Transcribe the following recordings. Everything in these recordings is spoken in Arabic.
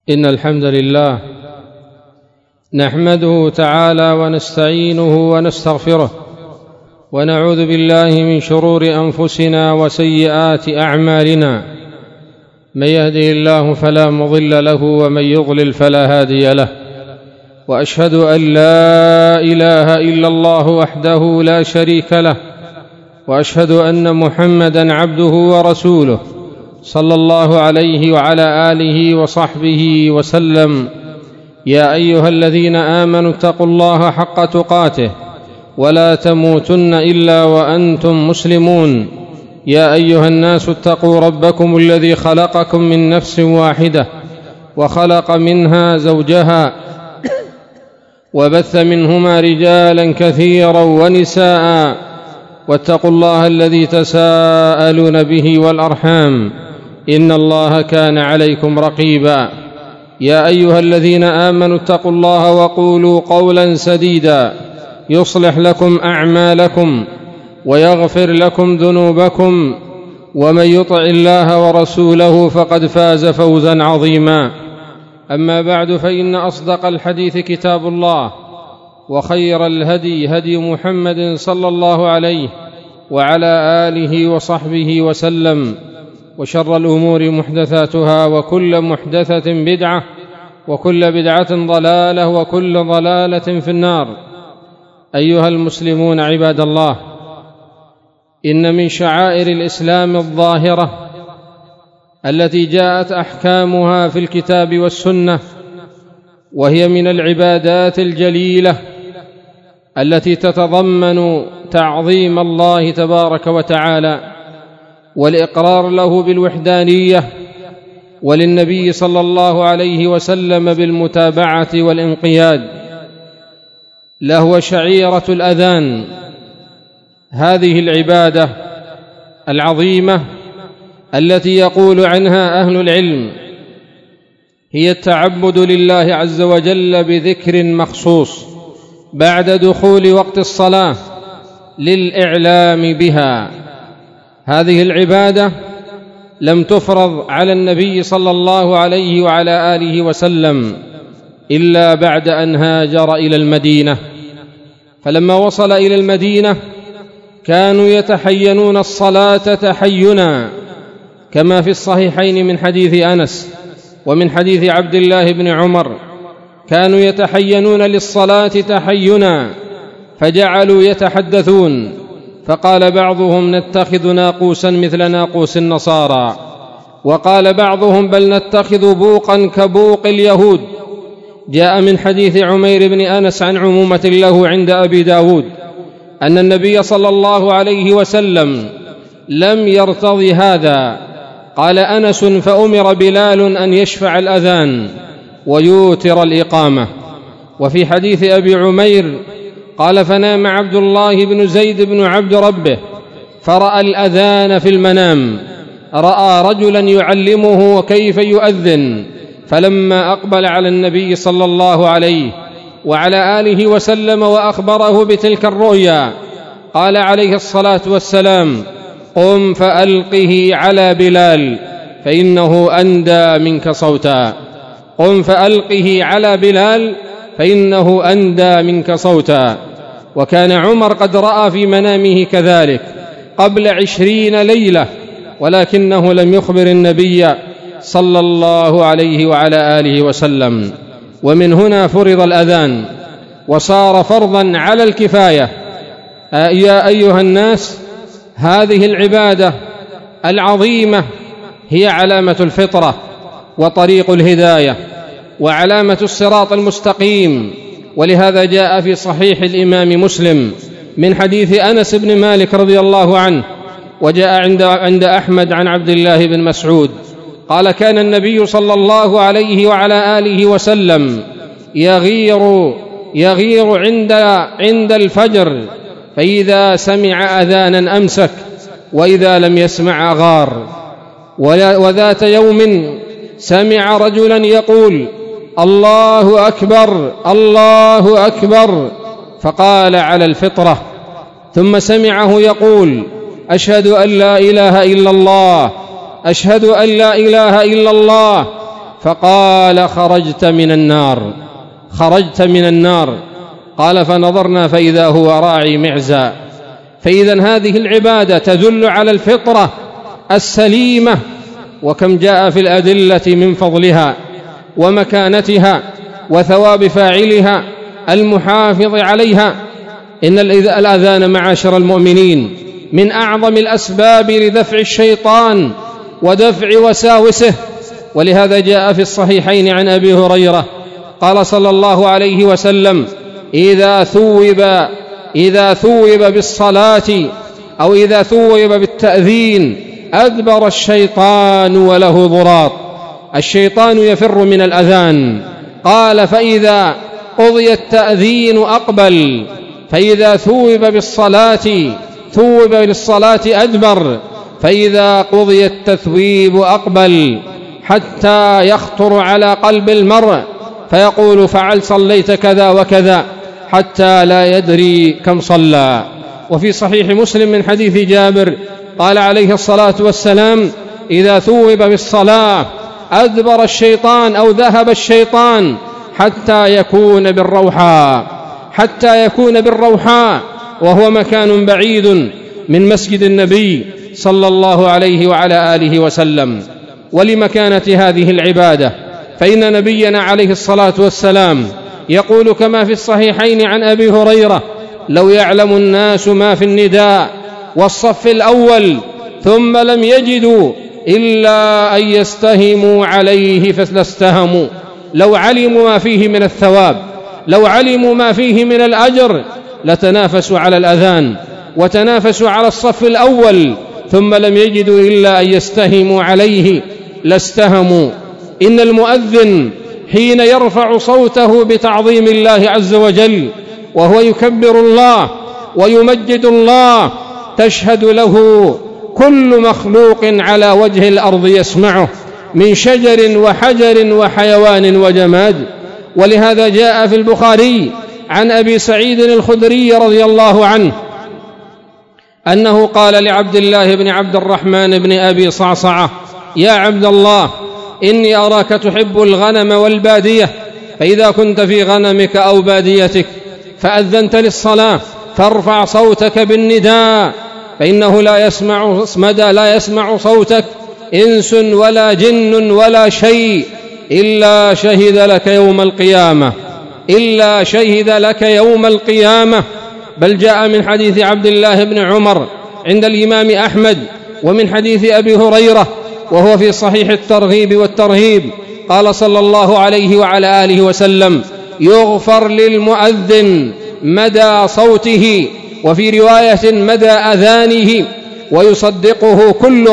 إن الحمد لله نحمده تعالى ونستعينه ونستغفره ونعوذ بالله من شرور أنفسنا وسيئات أعمالنا. من يهده الله فلا مضل له ومن يضلل فلا هادي له، وأشهد أن لا إله إلا الله وحده لا شريك له، وأشهد أن محمدًا عبده ورسوله صلى الله عليه وعلى آله وصحبه وسلم. يا أيها الذين آمنوا اتقوا الله حق تقاته ولا تموتن إلا وأنتم مسلمون. يا أيها الناس اتقوا ربكم الذي خلقكم من نفس واحدة وخلق منها زوجها وبث منهما رجالا كثيرا ونساء، واتقوا الله الذي تساءلون به والأرحام إن الله كان عليكم رقيبا. يا أيها الذين آمنوا اتقوا الله وقولوا قولا سديدا يصلح لكم أعمالكم ويغفر لكم ذنوبكم، ومن يطع الله ورسوله فقد فاز فوزا عظيما. أما بعد، فإن أصدق الحديث كتاب الله، وخير الهدي هدي محمد صلى الله عليه وعلى آله وصحبه وسلم، وشر الأمور محدثاتها، وكل محدثة بدعة، وكل بدعة ضلالة، وكل ضلالة في النار. أيها المسلمون عباد الله، إن من شعائر الإسلام الظاهرة التي جاءت أحكامها في الكتاب والسنة، وهي من العبادات الجليلة التي تتضمن تعظيم الله تبارك وتعالى والإقرار له بالوحدانية، وللنبي صلى الله عليه وسلم بالمتابعة والانقياد، لهو شعيرة الأذان. هذه العبادة العظيمة التي يقول عنها أهل العلم هي التعبد لله عز وجل بذكر مخصوص بعد دخول وقت الصلاة للإعلام بها. هذه العبادة لم تفرض على النبي صلى الله عليه وعلى آله وسلم إلا بعد أن هاجر إلى المدينة، فلما وصل إلى المدينة كانوا يتحينون الصلاة تحينا، كما في الصحيحين من حديث أنس ومن حديث عبد الله بن عمر، كانوا يتحينون للصلاة تحينا، فجعلوا يتحدثون، فقال بعضهم: نتخذ ناقوسا مثل ناقوس النصارى، وقال بعضهم: بل نتخذ بوقا كبوق اليهود. جاء من حديث عمير بن أنس عن عمومة له عند أبي داود أن النبي صلى الله عليه وسلم لم يرتضي هذا. قال أنس: فأمر بلال أن يشفع الأذان ويوتر الإقامة. وفي حديث أبي عمير قال: فنام عبد الله بن زيد بن عبد ربه فرأى الأذان في المنام، رأى رجلا يعلمه كيف يؤذن، فلما أقبل على النبي صلى الله عليه وعلى آله وسلم وأخبره بتلك الرؤيا، قال عليه الصلاة والسلام: قم فألقه على بلال فإنه أندى منك صوتا. قم فألقه على بلال فإنه أندى منك صوتا. وكان عمر قد رأى في منامه كذلك قبل 20 ليلة، ولكنه لم يخبر النبي صلى الله عليه وعلى آله وسلم. ومن هنا فرض الأذان وصار فرضا على الكفاية. يا أيها الناس، هذه العبادة العظيمة هي علامة الفطرة وطريق الهداية وعلامة الصراط المستقيم، ولهذا جاء في صحيح الإمام مسلم من حديث أنس بن مالك رضي الله عنه، وجاء عند أحمد عن عبد الله بن مسعود قال: كان النبي صلى الله عليه وعلى آله وسلم يغير عند الفجر، فإذا سمع أذانا أمسك، وإذا لم يسمع أغار. وذات يوم سمع رجلا يقول: الله أكبر الله أكبر، فقال على الفطرة. ثم سمعه يقول: أشهد أن لا إله إلا الله، أشهد أن لا إله إلا الله، فقال: خرجت من النار. قال: فنظرنا فإذا هو راعي معزى. فإذا هذه العبادة تدل على الفطرة السليمة، وكم جاء في الأدلة من فضلها ومكانتها وثواب فاعلها المحافظ عليها. إن الأذان معاشر المؤمنين من أعظم الأسباب لدفع الشيطان ودفع وساوسه، ولهذا جاء في الصحيحين عن أبي هريرة قال صلى الله عليه وسلم: إذا ثوب بالصلاة أو إذا ثوب بالتأذين أدبر الشيطان وله ضراط. الشيطان يفر من الأذان. قال: فإذا قضي التأذين أقبل، فإذا ثوب بالصلاة أدبر، فإذا قضي التثويب أقبل، حتى يخطر على قلب المرء فيقول: صليت كذا وكذا، حتى لا يدري كم صلى. وفي صحيح مسلم من حديث جابر قال عليه الصلاة والسلام: إذا ثوب بالصلاة أدبر الشيطان أو ذهب الشيطان حتى يكون بالروحاء، وهو مكان بعيد من مسجد النبي صلى الله عليه وعلى آله وسلم. ولمكانة هذه العبادة فإن نبينا عليه الصلاة والسلام يقول كما في الصحيحين عن أبي هريرة: لو يعلم الناس ما في النداء والصف الأول ثم لم يجدوا إلا أن يستهموا عليه فلاستهموا. لو علموا ما فيه من الثواب، لو علموا ما فيه من الأجر، لتنافسوا على الأذان وتنافسوا على الصف الأول، ثم لم يجدوا إلا أن يستهموا عليه لاستهموا. إن المؤذن حين يرفع صوته بتعظيم الله عز وجل وهو يكبر الله ويمجد الله، تشهد له كل مخلوق على وجه الأرض يسمعه من شجر وحجر وحيوان وجماد. ولهذا جاء في البخاري عن أبي سعيد الخدري رضي الله عنه أنه قال لعبد الله بن عبد الرحمن بن أبي صعصعة: يا عبد الله، إني أراك تحب الغنم والبادية، فإذا كنت في غنمك أو باديتك فأذنت للصلاة فارفع صوتك بالنداء، فإنه لا يسمع صوتك إنس ولا جن ولا شيء إلا شهد لك يوم القيامة. بل جاء من حديث عبد الله بن عمر عند الإمام أحمد ومن حديث أبي هريرة وهو في صحيح الترغيب والترهيب قال صلى الله عليه وعلى آله وسلم: يغفر للمؤذن مدى صوته، وفي رواية مدى أذانه، ويصدقه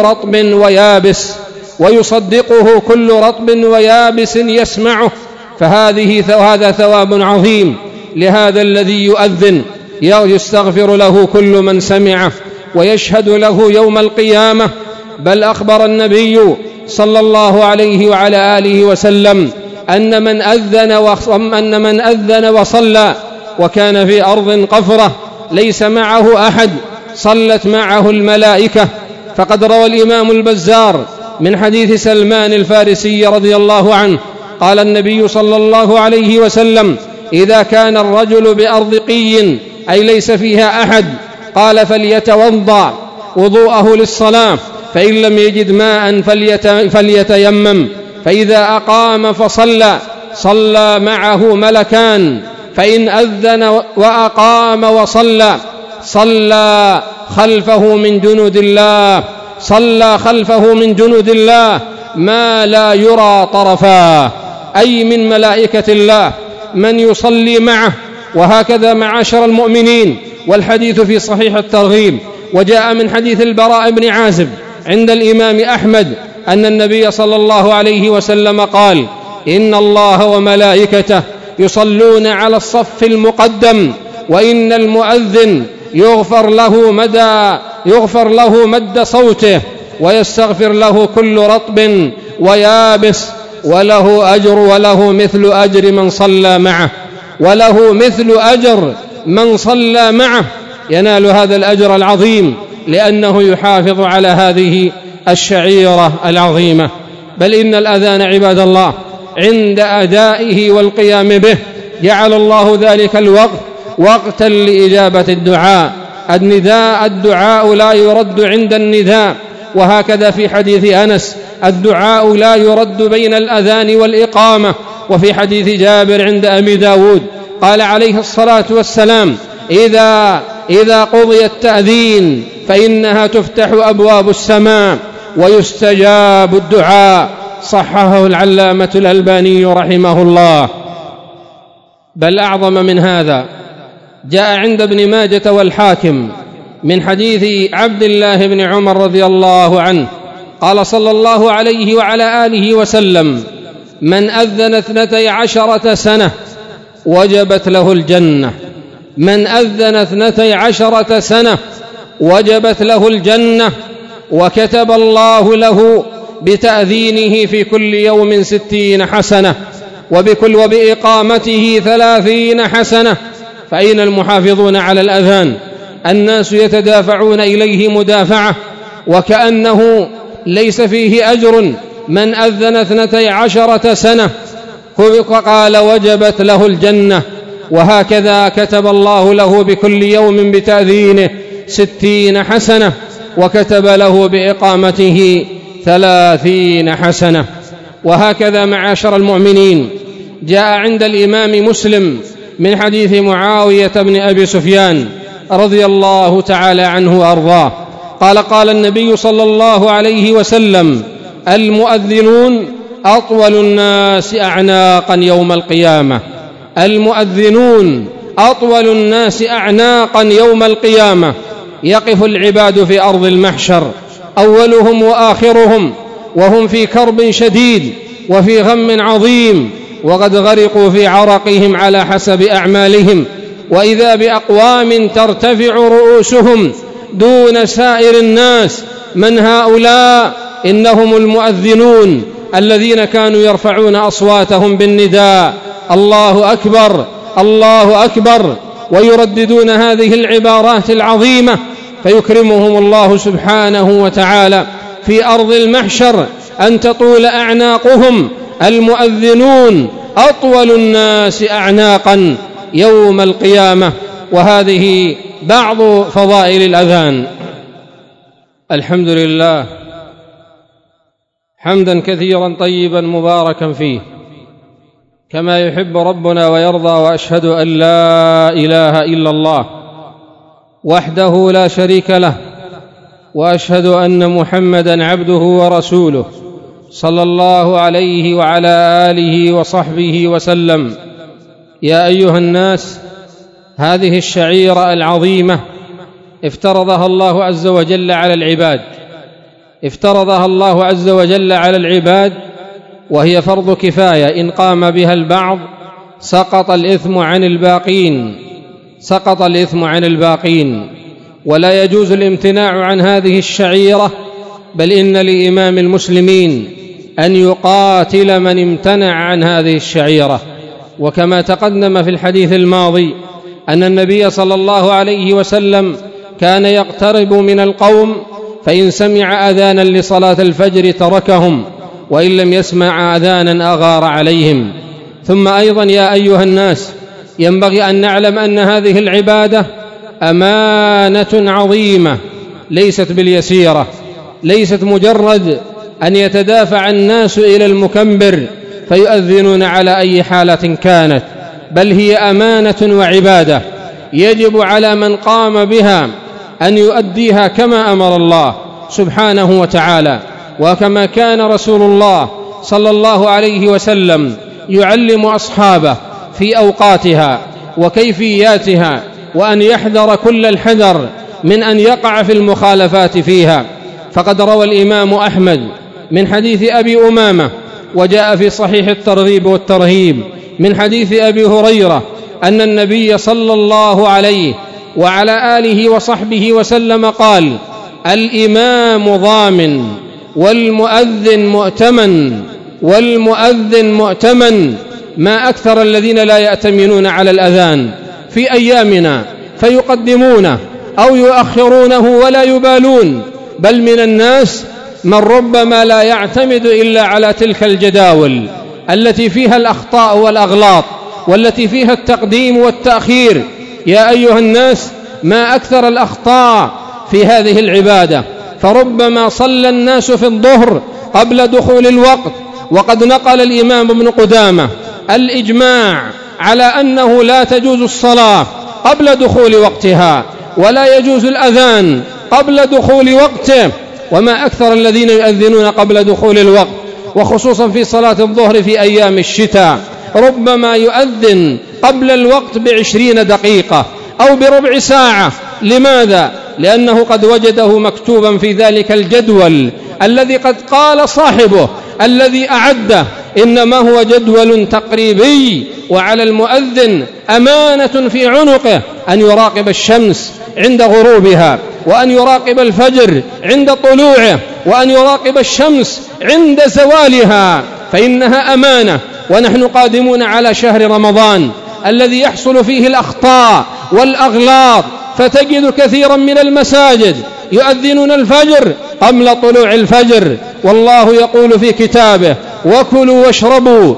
كل رطب ويابس يسمعه. فهذا ثواب عظيم لهذا الذي يؤذن، يستغفر له كل من سمعه ويشهد له يوم القيامة. بل أخبر النبي صلى الله عليه وعلى آله وسلم أن من أذن وصلى وكان في أرض قفرة ليس معه أحد صلت معه الملائكة. فقد روى الإمام البزار من حديث سلمان الفارسي رضي الله عنه قال النبي صلى الله عليه وسلم: إذا كان الرجل بأرض قي أي ليس فيها أحد، قال: فليتوضأ وضوءه للصلاة، فإن لم يجد ماء فليتيمم، فإذا أقام فصلى صلى معه ملكان، فإن أذن وأقام وصلى صلى خلفه من جنود الله ما لا يرى طرفاه، أي من ملائكة الله من يصلي معه. وهكذا معاشر المؤمنين. والحديث في صحيح الترغيب. وجاء من حديث البراء بن عازب عند الإمام أحمد أن النبي صلى الله عليه وسلم قال: إن الله وملائكته يصلون على الصف المقدم، وإن المؤذن يغفر له مد صوته، ويستغفر له كل رطب ويابس، وله مثل أجر من صلى معه، ينال هذا الأجر العظيم لأنه يحافظ على هذه الشعيرة العظيمة. بل إن الأذان عباد الله عند أدائه والقيام به جعل الله ذلك الوقت وقتا لإجابة الدعاء. الدعاء لا يرد عند النداء، وهكذا في حديث أنس الدعاء لا يرد بين الأذان والإقامة. وفي حديث جابر عند أبي داود قال عليه الصلاة والسلام إذا قضي التأذين فإنها تفتح أبواب السماء ويستجاب الدعاء. صححه العلامة الألباني رحمه الله. بل أعظم من هذا جاء عند ابن ماجة والحاكم من حديث عبد الله بن عمر رضي الله عنه قال صلى الله عليه وعلى آله وسلم: من أذن 12 سنة وجبت له الجنة. من أذن 12 سنة وجبت له الجنة، وكتب الله له بتأذينه في كل يوم 60 حسنة، وبإقامته 30 حسنة. فأين المحافظون على الأذان؟ الناس يتدافعون إليه مدافعة وكأنه ليس فيه أجر. من أذن 12 سنة قال وجبت له الجنة، وهكذا كتب الله له بكل يوم بتأذينه 60 حسنة، وكتب له بإقامته 30 حسنة. وهكذا معاشر المؤمنين جاء عند الإمام مسلم من حديث معاوية بن أبي سفيان رضي الله تعالى عنه وأرضاه قال النبي صلى الله عليه وسلم: المؤذنون أطول الناس أعناقا يوم القيامة. المؤذنون أطول الناس أعناقا يوم القيامة. يقف العباد في أرض المحشر أولهم وآخرهم وهم في كرب شديد وفي غم عظيم، وقد غرقوا في عرقهم على حسب أعمالهم، وإذا بأقوام ترتفع رؤوسهم دون سائر الناس. من هؤلاء؟ إنهم المؤذنون الذين كانوا يرفعون أصواتهم بالنداء: الله أكبر الله أكبر، ويرددون هذه العبارات العظيمة، فيكرمهم الله سبحانه وتعالى في أرض المحشر أن تطول أعناقهم. المؤذنون أطول الناس أعناقا يوم القيامة. وهذه بعض فضائل الأذان. الحمد لله حمدا كثيرا طيبا مباركا فيه كما يحب ربنا ويرضى، وأشهد أن لا إله إلا الله وحده لا شريك له، وأشهد أن محمدا عبده ورسوله صلى الله عليه وعلى آله وصحبه وسلم. يا أيها الناس، هذه الشعيرة العظيمة افترضها الله عز وجل على العباد، افترضها الله عز وجل على العباد، وهي فرض كفاية. إن قام بها البعض سقط الإثم عن الباقين، سقط الإثم عن الباقين. ولا يجوز الامتناع عن هذه الشعيرة، بل إن لإمام المسلمين أن يقاتل من امتنع عن هذه الشعيرة. وكما تقدم في الحديث الماضي أن النبي صلى الله عليه وسلم كان يقترب من القوم، فإن سمع أذانا لصلاة الفجر تركهم، وإن لم يسمع أذانا أغار عليهم. ثم أيضا يا أيها الناس، ينبغي أن نعلم أن هذه العبادة أمانة عظيمة ليست باليسيرة، ليست مجرد أن يتدافع الناس إلى المكبر فيؤذنون على أي حالة كانت، بل هي أمانة وعبادة يجب على من قام بها أن يؤديها كما أمر الله سبحانه وتعالى، وكما كان رسول الله صلى الله عليه وسلم يعلم أصحابه في أوقاتها وكيفياتها، وأن يحذر كل الحذر من أن يقع في المخالفات فيها. فقد روى الإمام أحمد من حديث أبي أمامة، وجاء في صحيح الترغيب والترهيب من حديث أبي هريرة أن النبي صلى الله عليه وعلى آله وصحبه وسلم قال: الإمام ضامن والمؤذن مؤتمن، والمؤذن مؤتمن. ما أكثر الذين لا يأتمنون على الأذان في أيامنا فيقدمونه أو يؤخرونه ولا يبالون، بل من الناس من ربما لا يعتمد إلا على تلك الجداول التي فيها الأخطاء والأغلاط والتي فيها التقديم والتأخير. يا أيها الناس، ما أكثر الأخطاء في هذه العبادة، فربما صلى الناس في الظهر قبل دخول الوقت، وقد نقل الإمام ابن قدامة الإجماع على أنه لا تجوز الصلاة قبل دخول وقتها، ولا يجوز الأذان قبل دخول وقته. وما أكثر الذين يؤذنون قبل دخول الوقت، وخصوصا في صلاة الظهر في أيام الشتاء، ربما يؤذن قبل الوقت ب20 دقيقة أو بربع ساعة. لماذا؟ لأنه قد وجده مكتوبا في ذلك الجدول الذي قد قال صاحبه الذي أعده إنما هو جدول تقريبي، وعلى المؤذن أمانة في عنقه أن يراقب الشمس عند غروبها، وأن يراقب الفجر عند طلوعه، وأن يراقب الشمس عند زوالها، فإنها أمانة. ونحن قادمون على شهر رمضان الذي يحصل فيه الأخطاء والأغلاط، فتجد كثيرا من المساجد يؤذنون الفجر قبل طلوع الفجر، والله يقول في كتابه: وكلوا واشربوا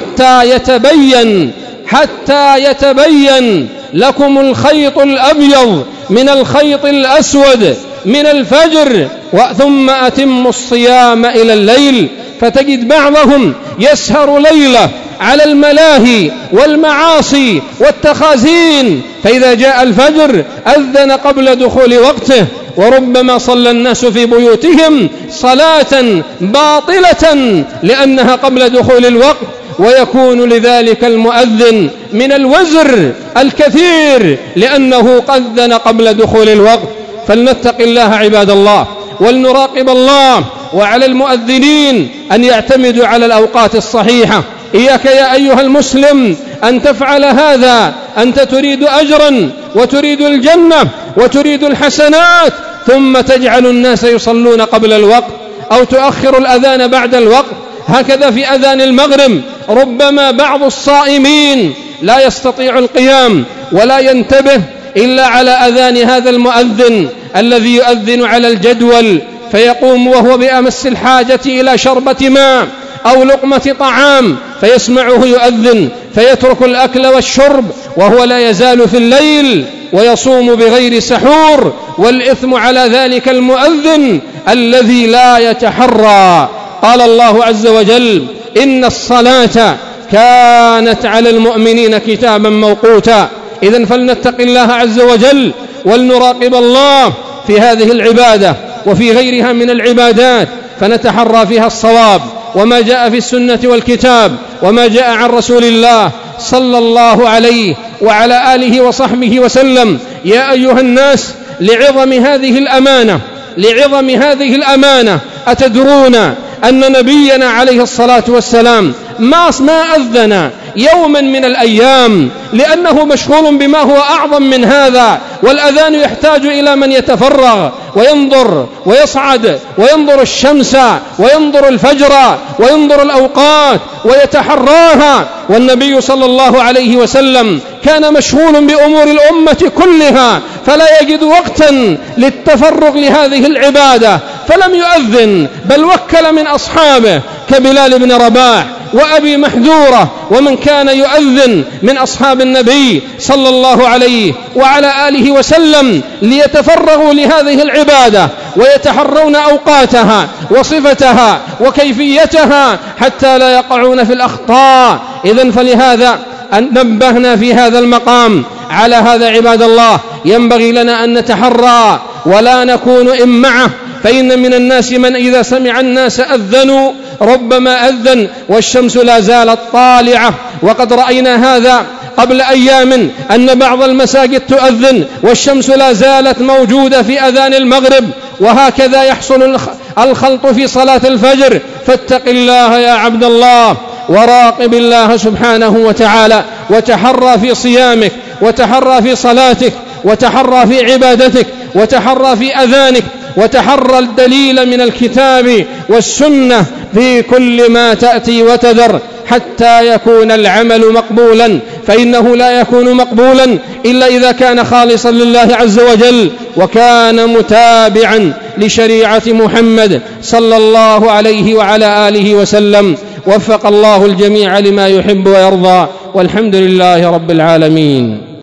حتى يتبين لكم الخيط الأبيض من الخيط الأسود من الفجر ثم أتموا الصيام إلى الليل. فتجد بعضهم يسهر ليلة على الملاهي والمعاصي والتخازين، فإذا جاء الفجر أذن قبل دخول وقته، وربما صلى الناس في بيوتهم صلاة باطلة لأنها قبل دخول الوقت، ويكون لذلك المؤذن من الوزر الكثير لأنه أذن قبل دخول الوقت. فلنتق الله عباد الله، ولنراقب الله. وعلى المؤذنين أن يعتمدوا على الأوقات الصحيحة. إياك يا أيها المسلم أن تفعل هذا، أنت تريد أجرا وتريد الجنة وتريد الحسنات، ثم تجعل الناس يصلون قبل الوقت أو تؤخر الأذان بعد الوقت. هكذا في أذان المغرب، ربما بعض الصائمين لا يستطيع القيام ولا ينتبه إلا على أذان هذا المؤذن الذي يؤذن على الجدول، فيقوم وهو بأمس الحاجة إلى شربة ماء أو لقمة طعام فيسمعه يؤذن، فيترك الأكل والشرب وهو لا يزال في الليل ويصوم بغير سحور، والإثم على ذلك المؤذن الذي لا يتحرى. قال الله عز وجل: إن الصلاة كانت على المؤمنين كتابا موقوتا. إذن فلنتق الله عز وجل ولنراقب الله في هذه العبادة وفي غيرها من العبادات، فنتحرى فيها الصواب وما جاء في السنة والكتاب وما جاء عن رسول الله صلى الله عليه وعلى آله وصحبه وسلم. يا أيها الناس، لعظم هذه الأمانة أتدرون أن نبينا عليه الصلاة والسلام ما أذن يوما من الأيام لأنه مشغول بما هو أعظم من هذا، والأذان يحتاج إلى من يتفرغ وينظر ويصعد وينظر الشمس وينظر الفجر وينظر الأوقات ويتحراها. والنبي صلى الله عليه وسلم كان مشغول بأمور الأمة كلها، فلا يجد وقتا للتفرغ لهذه العبادة، فلم يؤذن، بل وكل من أصحابه كبلال بن رباح وأبي محذورة ومن كان يؤذن من أصحاب النبي صلى الله عليه وعلى آله وسلم ليتفرغوا لهذه العبادة ويتحرون أوقاتها وصفتها وكيفيتها حتى لا يقعون في الأخطاء. إذن فلهذا أن نبهنا في هذا المقام على هذا عباد الله. ينبغي لنا أن نتحرى ولا نكون إمعة، فإن من الناس من إذا سمع الناس أذنوا ربما أذن والشمس لا زالت طالعة، وقد رأينا هذا قبل أيام أن بعض المساجد تؤذن والشمس لا زالت موجودة في أذان المغرب، وهكذا يحصل الخلط في صلاة الفجر. فاتق الله يا عبد الله وراقب الله سبحانه وتعالى، وتحرى في صيامك، وتحرى في صلاتك، وتحرى في عبادتك، وتحرى في أذانك، وتحرى الدليل من الكتاب والسنة في كل ما تأتي وتذر حتى يكون العمل مقبولا، فإنه لا يكون مقبولا إلا إذا كان خالصا لله عز وجل وكان متابعا لشريعة محمد صلى الله عليه وعلى آله وسلم. وفق الله الجميع لما يحب ويرضى، والحمد لله رب العالمين.